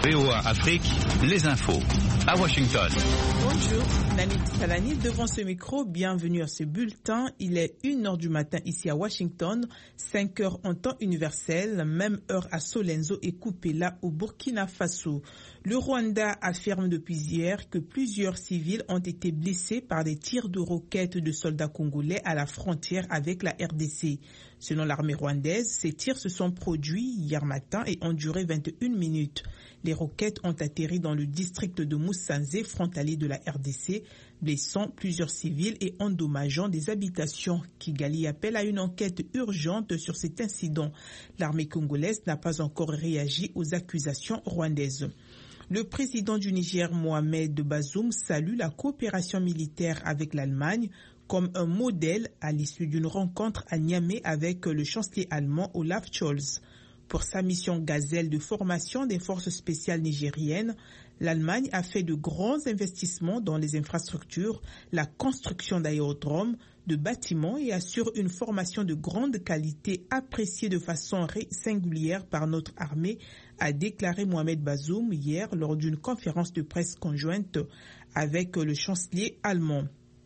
VOA Afrique, les infos. À Washington. Bonjour, Nanit Salani devant ce micro. Bienvenue à ce bulletin. Il est 1h du matin ici à Washington, 5h en temps universel, même heure à Solenzo et Kupela au Burkina Faso. Le Rwanda affirme depuis hier que plusieurs civils ont été blessés par des tirs de roquettes de soldats congolais à la frontière avec la RDC. Selon l'armée rwandaise, ces tirs se sont produits hier matin et ont duré 21 minutes. Les roquettes ont atterri dans le district de Musanze, frontalier de la RDC, blessant plusieurs civils et endommageant des habitations. Kigali appelle à une enquête urgente sur cet incident. L'armée congolaise n'a pas encore réagi aux accusations rwandaises. Le président du Niger, Mohamed Bazoum, salue la coopération militaire avec l'Allemagne comme un modèle à l'issue d'une rencontre à Niamey avec le chancelier allemand Olaf Scholz. Pour sa mission Gazelle de formation des forces spéciales nigériennes, l'Allemagne a fait de grands investissements dans les infrastructures, la construction d'aérodromes, de bâtiments et assure une formation de grande qualité appréciée de façon singulière par notre armée, a déclaré Mohamed Bazoum hier lors d'une conférence de presse conjointe avec le chancelier allemand.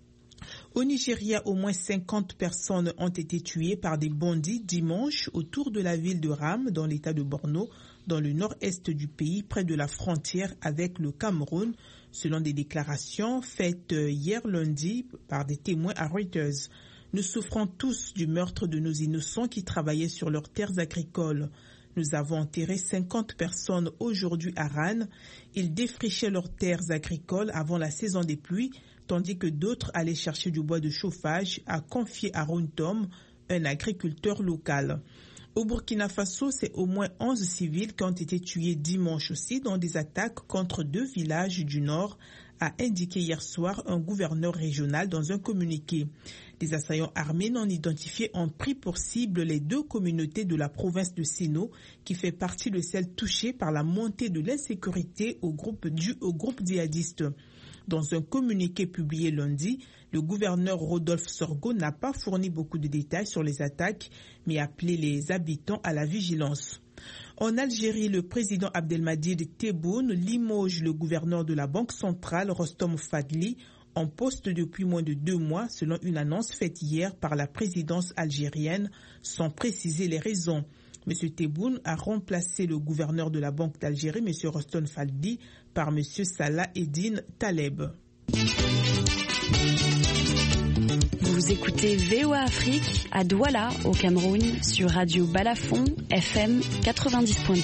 Au Nigeria, au moins 50 personnes ont été tuées par des bandits dimanche autour de la ville de Ram, dans l'état de Borno, dans le nord-est du pays, près de la frontière avec le Cameroun, selon des déclarations faites hier lundi par des témoins à Reuters. Nous souffrons tous du meurtre de nos innocents qui travaillaient sur leurs terres agricoles. Nous avons enterré 50 personnes aujourd'hui à Ran. Ils défrichaient leurs terres agricoles avant la saison des pluies, tandis que d'autres allaient chercher du bois de chauffage, a confié Aaron Tom, un agriculteur local. Au Burkina Faso, c'est au moins 11 civils qui ont été tués dimanche aussi dans des attaques contre 2 villages du nord, a indiqué hier soir un gouverneur régional dans un communiqué. Des assaillants armés non identifiés ont pris pour cible les 2 communautés de la province de Seno, qui fait partie de celles touchées par la montée de l'insécurité due au groupe djihadiste. Dans un communiqué publié lundi, le gouverneur Rodolphe Sorgho n'a pas fourni beaucoup de détails sur les attaques, mais a appelé les habitants à la vigilance. En Algérie, le président Abdelmadjid Tebboune limoge le gouverneur de la Banque centrale, Rostom Fadli, en poste depuis moins de 2 mois, selon une annonce faite hier par la présidence algérienne, sans préciser les raisons. M. Tebboune a remplacé le gouverneur de la Banque d'Algérie, M. Rostom Fadli, par M. Salah Eddine Taleb. Vous écoutez VOA Afrique à Douala, au Cameroun, sur Radio Balafon, FM 90.2.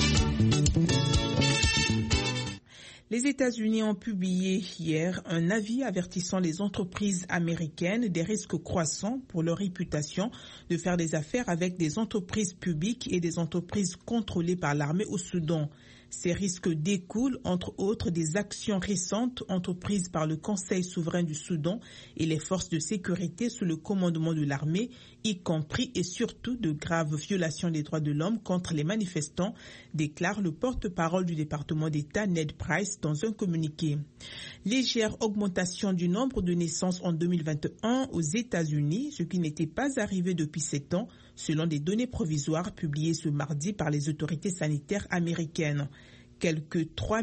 Les États-Unis ont publié hier un avis avertissant les entreprises américaines des risques croissants pour leur réputation de faire des affaires avec des entreprises publiques et des entreprises contrôlées par l'armée au Soudan. Ces risques découlent, entre autres, des actions récentes entreprises par le Conseil souverain du Soudan et les forces de sécurité sous le commandement de l'armée, y compris et surtout de graves violations des droits de l'homme contre les manifestants, déclare le porte-parole du département d'État Ned Price dans un communiqué. Légère augmentation du nombre de naissances en 2021 aux États-Unis, ce qui n'était pas arrivé depuis 7 ans, selon des données provisoires publiées ce mardi par les autorités sanitaires américaines. Quelques 3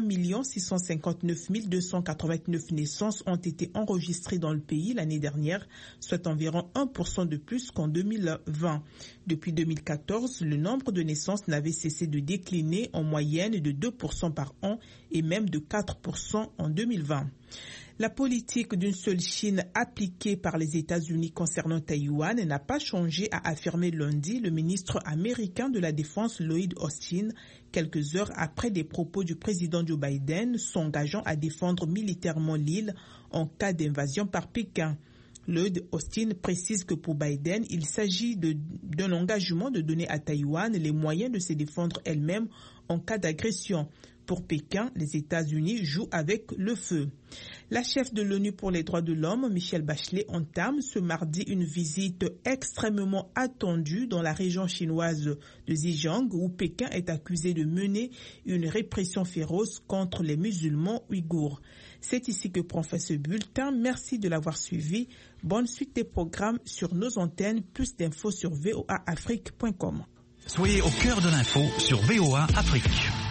659 289 naissances ont été enregistrées dans le pays l'année dernière, soit environ 1% de plus qu'en 2020. Depuis 2014, le nombre de naissances n'avait cessé de décliner en moyenne de 2% par an et même de 4% en 2020. La politique d'une seule Chine appliquée par les États-Unis concernant Taïwan n'a pas changé, a affirmé lundi le ministre américain de la Défense Lloyd Austin, quelques heures après des propos du président Joe Biden s'engageant à défendre militairement l'île en cas d'invasion par Pékin. Lloyd Austin précise que pour Biden, il s'agit d'un engagement de donner à Taïwan les moyens de se défendre elle-même en cas d'agression. Pour Pékin, les États-Unis jouent avec le feu. La chef de l'ONU pour les droits de l'homme, Michelle Bachelet, entame ce mardi une visite extrêmement attendue dans la région chinoise de Xinjiang, où Pékin est accusé de mener une répression féroce contre les musulmans ouïghours. C'est ici que prend fin ce bulletin. Merci de l'avoir suivi. Bonne suite des programmes sur nos antennes. Plus d'infos sur voaafrique.com. Soyez au cœur de l'info sur VOA Afrique.